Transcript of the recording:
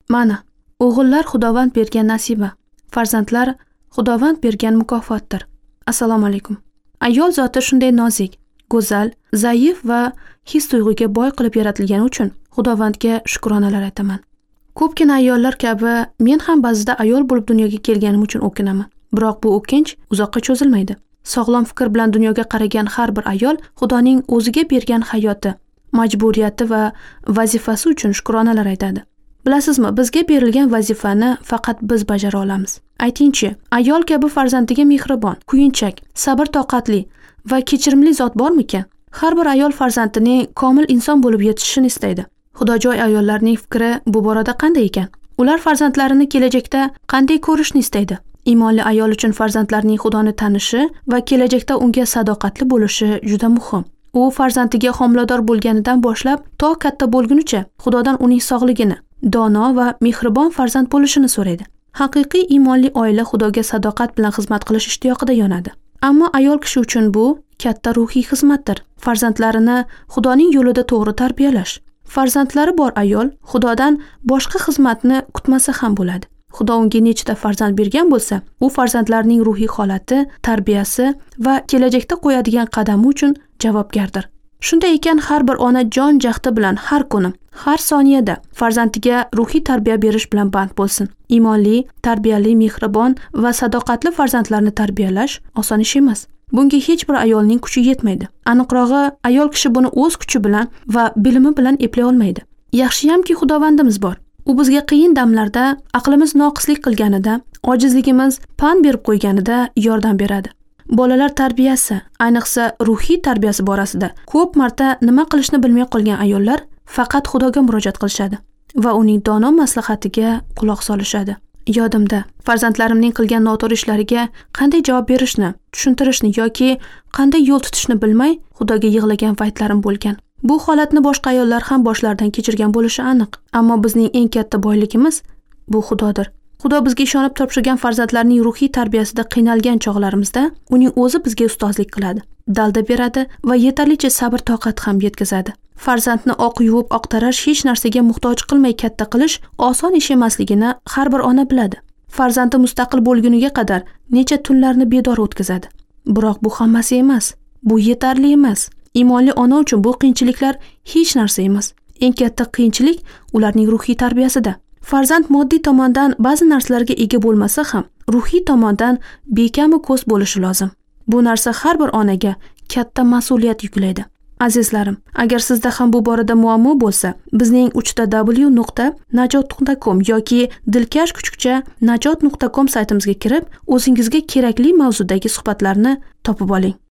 Mana, o'g'illar Xudovand bergan nasiba, farzandlar Xudovand bergan mukofotdir. Assalomu alaykum. Ayol zoti shunday nozik, go'zal, zaif va his-tuyg'uga boy qilib yaratilgani uchun Xudovandga shukronalar aytaman. Ko'pgina ayollar kabi men ham ba'zida ayol bo'lib dunyoga kelganim uchun o'kinaman. Biroq bu o'kinch uzoqqa cho'zilmaydi. Sog'lom fikr bilan dunyoga qaragan har bir ayol Xudoning o'ziga bergan hayoti, majburiyati va vazifasi uchun shukronalar aytadi. Bilasizmi, bizga berilgan vazifani faqat biz bajara olamiz. Aytingchi, ayol kabi farzandiga mehribon, kuyinchak, sabr-toqatli va kechirimli zot bormikan? Har bir ayol farzandining komil inson bo'lib yetishishini istaydi. Xudojo'y ayollarning fikri bu borada qanday ekan? Ular farzandlarini kelajakda qanday ko'rishni istaydi? Iymonli ayol uchun farzandlarining Xudoni tanishi va kelajakda unga sadoqatli bo'lishi juda muhim. U farzandiga homilador bo'lganidan boshlab to katta bo'lgunicha Xudodan uning sog'ligini, dono va mehribon farzand bo'lishini so'raydi. Haqiqiy iymonli oila Xudoga sadoqat bilan xizmat qilish ishtiyoqida yonadi. Ammo ayol kishi uchun bu katta ruhiy xizmatdir. Farzandlarini Xudoning yo'lida to'g'ri tarbiyalash. Farzandlari bor ayol Xudodan boshqa xizmatni kutmasa ham bo'ladi. Xudo unga nechta farzand bergan bo'lsa, u farzandlarning ruhiy holati, tarbiyasi va kelajakda qo'yadigan qadami uchun javobgardir. Shunday ekan, har bir ona jon jahdi bilan har kuni, har soniyada farzandiga ruhiy tarbiya berish bilan band bo'lsin. Iymonli, tarbiyali, mehribon va sadoqatli farzandlarni tarbiyalash oson ish emas. Bunga hech bir ayolning kuchi yetmaydi. Aniqrog'i, ayol kishi buni o'z kuchi bilan va bilimi bilan eplay olmaydi. Yaxshiyamki Xudovandimiz bor. U bizga qiyin damlarda, aqlimiz noqislik qilganida, ojizligimiz pand berib qo'yganida yordam beradi. Bolalar tarbiyasi, ayniqsa ruhiy tarbiyasi borasida ko'p marta nima qilishni bilmay qolgan ayollar faqat Xudoga murojaat qilishadi va uning dono maslahatiga quloq solishadi. Yodimda, farzandlarimning qilgan noto'g'ri ishlariga qanday javob berishni, tushuntirishni yoki qanday yo'l tutishni bilmay Xudoga yig'lagan paytlarim bo'lgan. Bu holatni boshqa ayollar ham boshlaridan kechirgan bo'lishi aniq. Ammo bizning eng katta boyligimiz bu Xudodir. Xudo bizga ishonib topshirgan farzandlarning ruhiy tarbiyasida qiynalgan chog'larimizda uning o'zi bizga ustozlik qiladi, dalda beradi va yetarlicha sabr-toqat ham yetkazadi. Farzandni oq yuvib oqtarash hech narsaga muhtoj qilmay katta qilish oson ish emasligini har bir ona biladi. Farzandi mustaqil bo'lguniga qadar necha tunlarni bedor o'tkazadi. Biroq bu hammasi emas. Bu yetarli emas. Iymonli ona uchun bu qiyinchiliklar hech narsa emas. Eng katta qiyinchilik ularning ruhiy tarbiyasida. Farzand moddiy tomondan ba'zi narsalarga ega bo'lmasa ham, ruhiy tomondan bekami ko'z bo'lishi lozim. Bu narsa har bir onaga katta mas'uliyat yuklaydi. Azizlarim, agar sizda ham bu borada muammo bo'lsa, bizning 3w.najot.com yoki dilkash kuchukcha najot.com saytimizga kirib, o'zingizga kerakli mavzudagi suhbatlarni topib oling.